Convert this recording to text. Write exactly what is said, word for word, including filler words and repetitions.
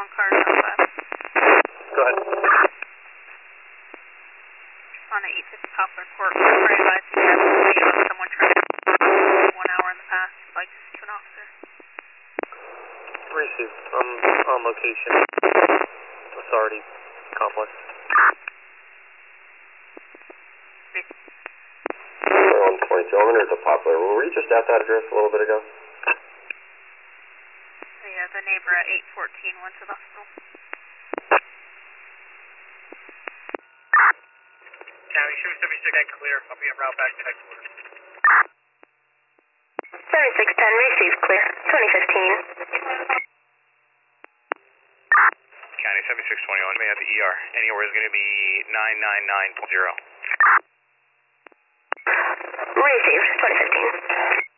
on cars outside. Go ahead. On the eight fifty Poplar Court, we're advised to have information about someone trying to one hour in the past. Would like to speak to an officer. Received. I'm on location. Authority complex. one twenty-two, I'm under the Poplar. Were you just at that address a little bit ago? Yeah, the neighbor at eight fourteen went to the hospital. County, show seventy-six ten clear. I'll be en route back to headquarters. seventy-six ten, received clear. twenty fifteen. County seventy-six twenty-one, may have the E R. Anywhere is going to be nine nine nine zero. Received, twenty fifteen.